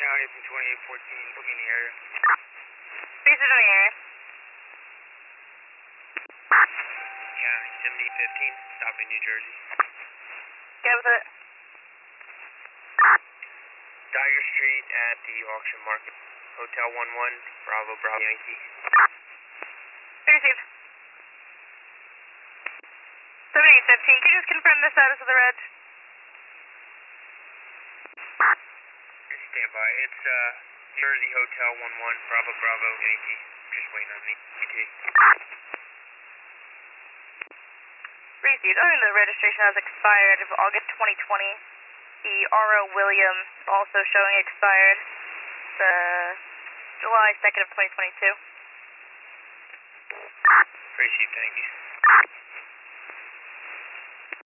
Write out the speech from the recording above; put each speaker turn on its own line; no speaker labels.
County from 2814, looking in the area.
Please in the area.
County 7015, stopping New Jersey.
Get with it.
Dagger Street at the auction market. Hotel 11, Bravo, Bravo Yankee.
Received. 7815, can you just confirm the status of the red?
Stand by. It's Jersey Hotel 11, Bravo, Bravo Yankee. Just waiting on the ET.
Received. The registration has expired of August 2020. The R.O. William also showing expired July 2nd of 2022.
Received, thank you.